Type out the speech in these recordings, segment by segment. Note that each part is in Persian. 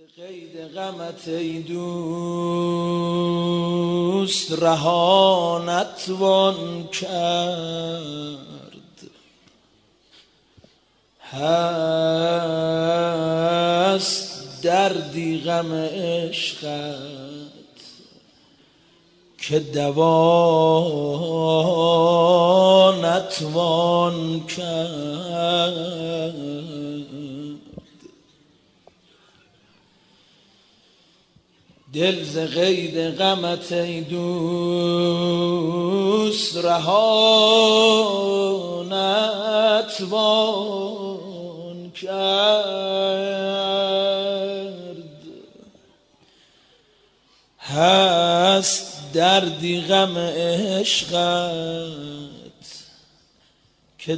قید غمت ای دوست رها نتوان کرد، هست دردی غم عشقت که دوا نتوان کرد. دل ز قید غمت ای دوست رها نتوان کرد، هست دردی غم عشقت که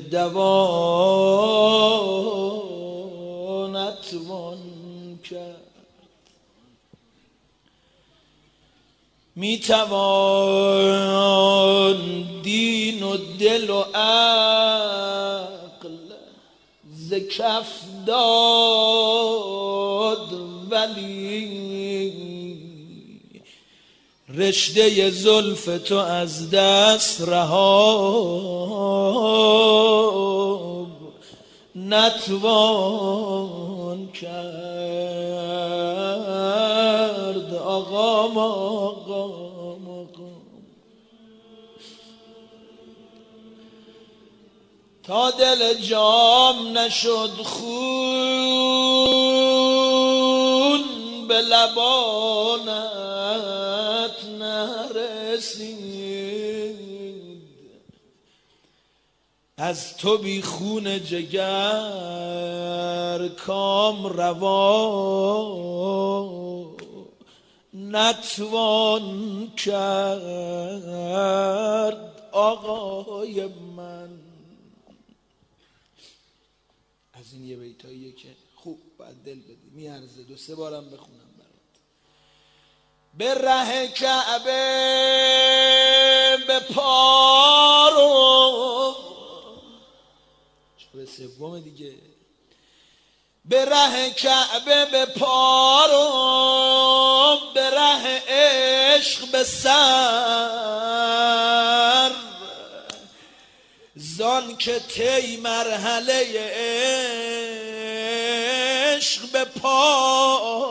دوا نتوان کرد. میتوان دین و دل و عقل ز کف داد، ولی رشته زلف تو از دست رها نتوان کرد. آقام تا دل جام نشد خون، به لبانت نرسید، از تو بی خون جگر کام روا نتوان کرد. آقای من از این یه بیتاییه که خوب باید دل بدی، میارزه دو سه بارم بخونم برات. به ره کعبه به پارو، شب سوم دیگه، به ره کعبه به پارو، به ره عشق به سر، زان که تی مرحله عشق به پا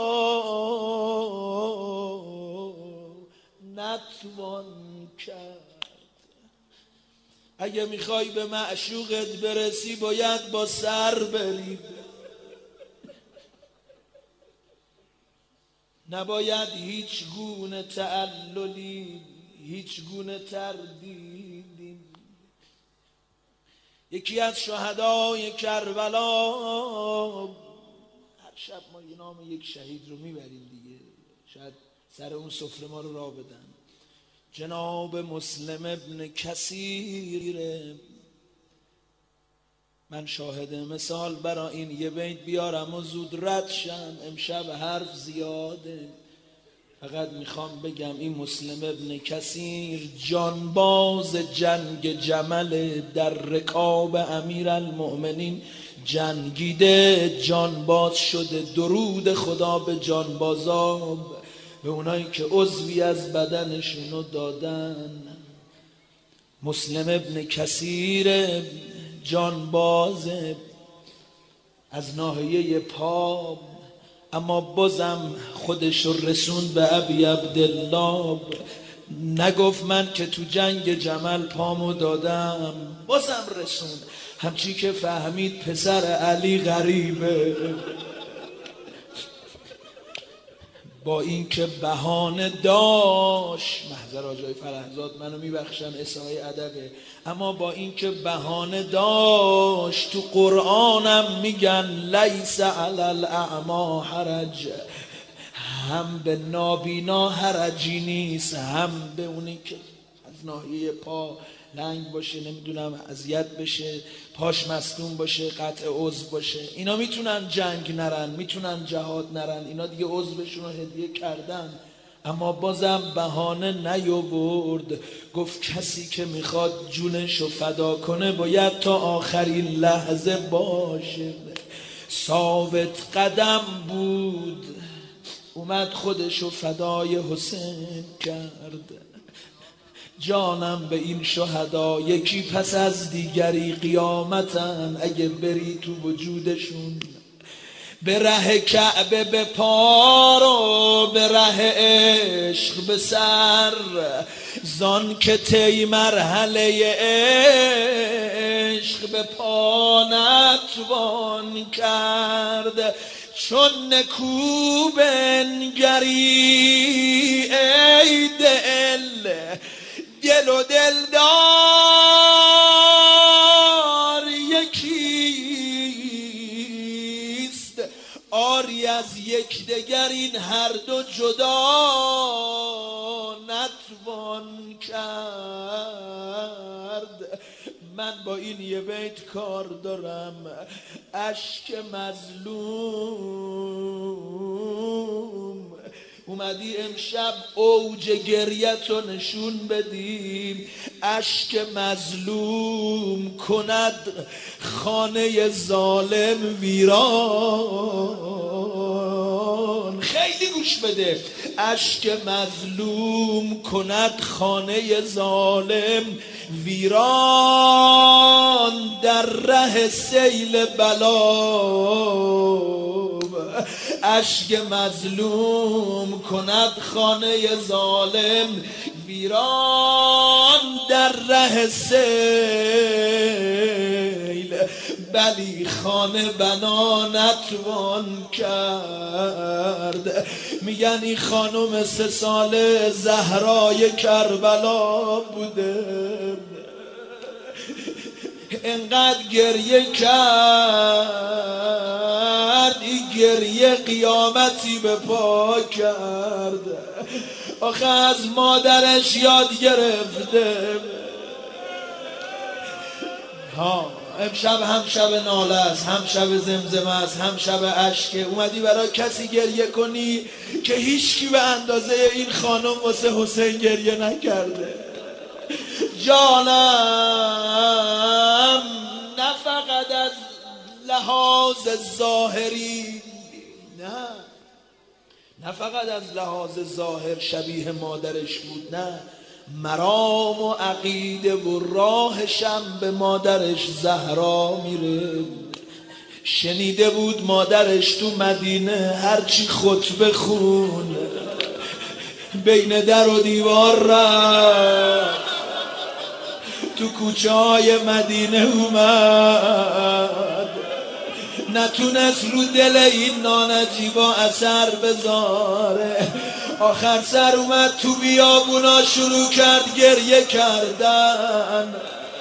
نتوان کرد. اگه میخوای به معشوقت برسی باید با سر بری، نباید هیچ گونه تعللی، هیچ گونه تردیدی. یکی از شهدای کربلا، هر شب ما یه نام یک شهید رو میبریم دیگه، شاید سر اون سفره ما رو راه بدن، جناب مسلم ابن کثیره. من شاهد مثال برای این یه بیت بیارم و زود رد شم، امشب حرف زیاده. فقط میخوام بگم این مسلم ابن کثیر جانباز جنگ جمل، در رکاب امیرالمؤمنین جنگیده، جانباز شده. درود خدا به جانبازا، به اونایی که عضوی از بدنشونو دادن. مسلم ابن کثیر جانباز از ناحیه پا، اما بازم خودش رسون به ابی عبدالله. نگفت من که تو جنگ جمل پامو دادم، بازم رسون. همچی که فهمید پسر علی غریبه، با این که بهانه داشت، محضر آجای فرهزاد منو میبخشن اسای ادبه، اما با این که بهانه داشت، تو قرآنم میگن لیس علی الاعمی حرج، هم به نابینا حرجی نیست، هم به اونی که از ناحیه پا لنگ باشه، نمیدونم اذیت بشه، پاش مصدوم باشه، قطع عضو باشه. اینا میتونن جنگ نرن، میتونن جهاد نرن، اینا دیگه عضوشون رو هدیه کردن، اما بازم بهانه نیاورد. گفت کسی که میخواد جونشو فدا کنه باید تا آخرین لحظه باشه. ثابت قدم بود اومد خودشو فدای حسین کرد. جانم به این شهدا یکی پس از دیگری قیامتن، اگه بری تو وجودشون به ره کعبه به پا رو، به ره عشق به سر، زان که تی مرحله عشق به پا نتوان کرد. چون نکو بنگری ای دل و دلدار یکیست، آری از یکدیگر این هر دو جدا نتوان کرد. من با این یه بیت کار دارم، اشک مظلوم. اومدی امشب اوج گریتو نشون بدیم، اشک مظلوم کند خانه ظالم ویران. خیلی گوش بده، اشک مظلوم کند خانه ظالم ویران، در ره سیل بلا. اشک مظلوم کند خانه ظالم ویران، در ره سیل بلی خانه بنا نتوان کرد. میگن این خانم 3 ساله زهرای کربلا بوده، انقدر گریه کرد، این گریه قیامتی به پا کرد. آخه از مادرش یاد گرفته. امشب هم شب ناله است، هم شب زمزمه است، هم شب اشکه. اومدی برای کسی گریه کنی که هیچکی به اندازه این خانم واسه حسین گریه نکرده. جانم نه فقط از لحاظ ظاهری، نه فقط از لحاظ ظاهر شبیه مادرش بود، نه، مرام و عقیده و راهشم به مادرش زهرا میره. شنیده بود مادرش تو مدینه هرچی خطبه خون بین در و دیوار رفت، تو کوچه های مدینه اومد، نتونست رو دل این نانجیبا اثر بذاره. آخر سر اومد تو بیابونا شروع کرد گریه کردن.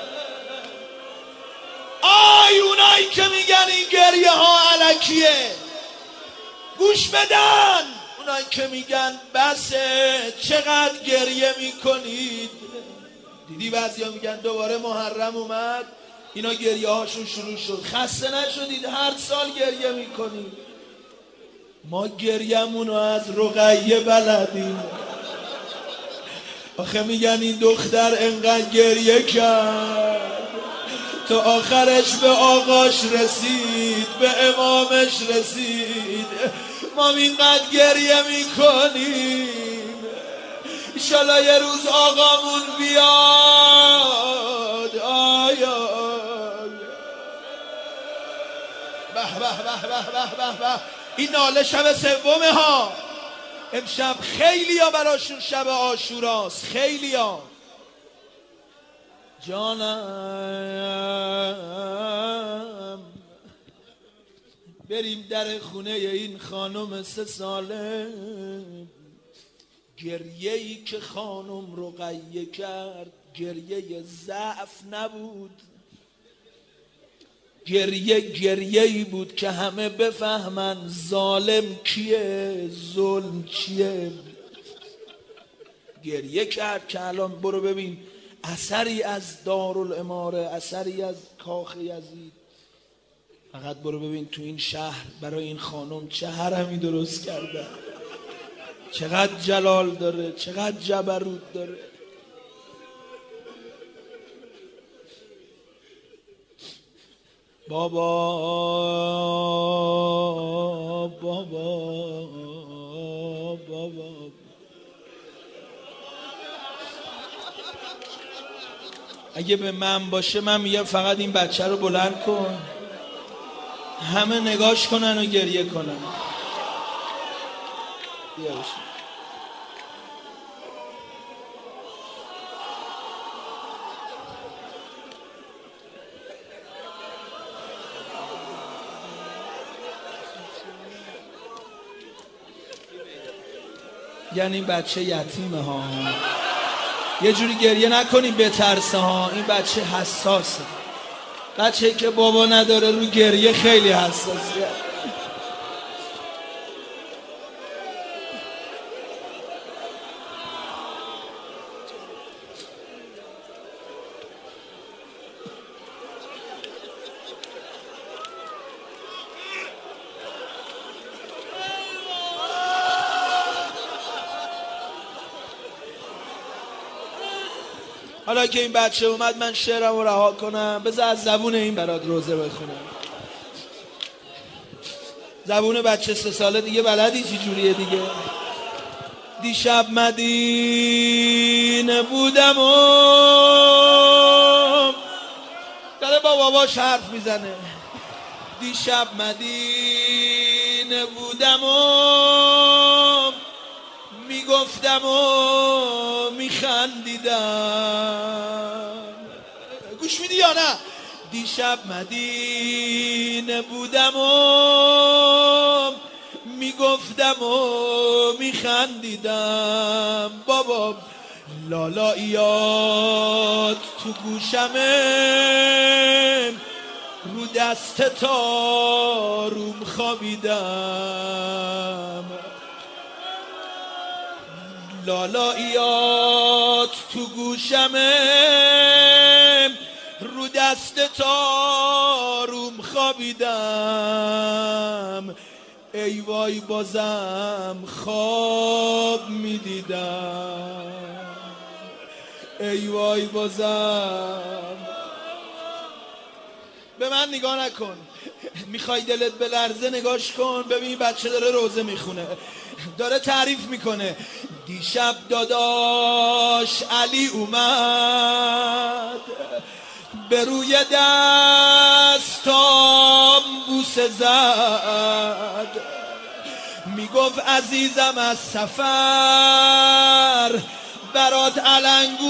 آی اونایی که میگن این گریه ها الکیه، گوش بدن. اونایی که میگن بسه چقدر گریه میکنید. دیدی بعضیا میگن دوباره محرم اومد اینا گریه هاشون شروع شد. خسته نشدید؟ هر سال گریه میکنید. ما گریه‌مونو از رقیه بلدیم. آخه میگن این دختر انقدر گریه کرد تا آخرش به آقاش رسید، به امامش رسید. ما اینقدر گریه میکنیم انشالله یه روز آقامون بیاد. آیا به به به به به به. این ناله شب سومه ها. امشب خیلی ها براشون شب عاشوراست. خیلی ها. جانم بریم در خونه این خانم 3 ساله. گریه‌ای که خانم رقیه کرد گریه ضعف نبود، گریه‌ای بود که همه بفهمن ظالم کیه، ظلم چیه. گریه کرد که الان برو ببین اثری از دارالاماره، اثری از کاخ یزید. فقط برو ببین تو این شهر برای این خانم چه حرمی درست کردن، چقدر جلال داره، چقدر جبروت داره. بابا بابا اگه به من باشه من میگم فقط این بچه رو بلند کن، همه نگاش کنن و گریه کنن. بیا بشین. یعنی این بچه یتیمه ها، یه جوری گریه نکنی بترسه ها، این بچه حساسه، بچه‌ای که بابا نداره رو گریه خیلی حساسه. حالا که این بچه اومد من شعرم رو رها کنم، بذار از زبون این برات روزه بخونم. زبون بچه 3 ساله دیگه بلدی چی جوریه دیگه. دیشب مدینه بودم و داره با باباش حرف میزنه. دیشب مدینه بودم و میگفتم و میخندیدم. گوش میدی یا نه؟ دیشب مدینه بودم و میگفتم و میخندیدم. بابا لالاییات تو گوشمه، رو دست تاروم خوابیدم. لالاییات تو گوشمه، رو دست تاروم خوابیدم. ای وای بازم خواب میدیدم، ای وای بازم. به من نگاه نکن، میخوای دلت بلرزه نگاش کن. ببین بچه داره روزه میخونه، داره تعریف میکنه. دیشب داداش علی اومد، به روی دستام بوسه زد، میگفت عزیزم از سفر برات علنگو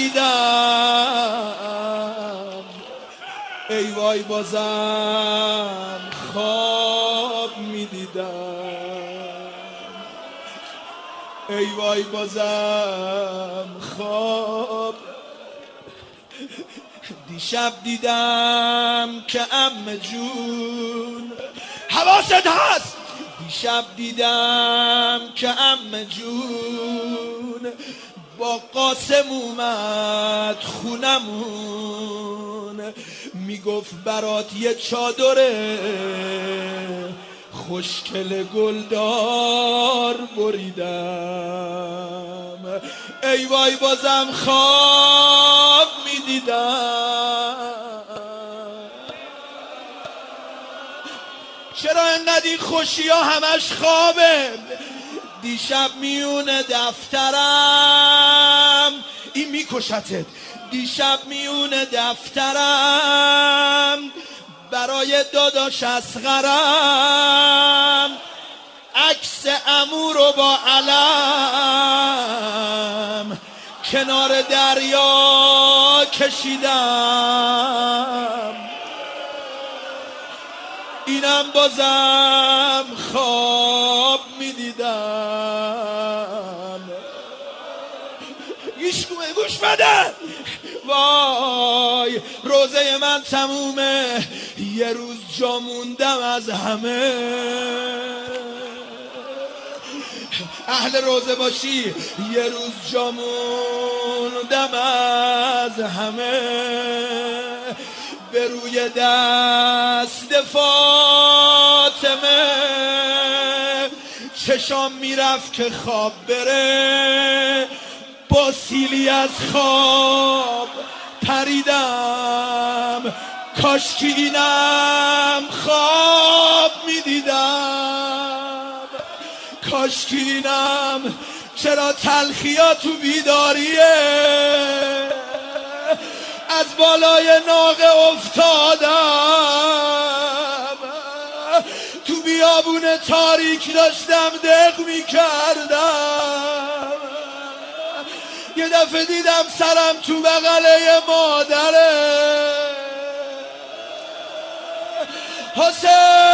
خریدم. ای وای بازم خواب میدیدم، ای وای بازم خواب. دیشب دیدم که عمه جون، حواست هست، دیشب دیدم که عمه جون با قاسم اومد خونمون. میگفت برات یه چادره خوشکل گلدار بریدم. ای وای بازم خواب میدیدم. چرا انقدر این خوشی ها همش خوابه؟ دیشب میون دفترم، این میکشتت. دیشب میون دفترم برای داداش اصغرم عکس عمو رو با علم کنار دریا کشیدم. اینم بازم خواب میدیدم. گوش بده. وای روزه من تمومه، یه روز جا موندم از همه. اهل روزه باشی یه روز جا موندم از همه. به روی دست فاطمه چشام میرفت که خواب بره، با سیلی از خواب پریدم. کاش که اینم خواب میدیدم. کاشکینم چرا تلخیا تو بیداریه، از بالای ناقه افتادم، تو بیابون تاریک داشتم دق میکردم، یه دفعه دیدم سرم تو بغله مادره. حسین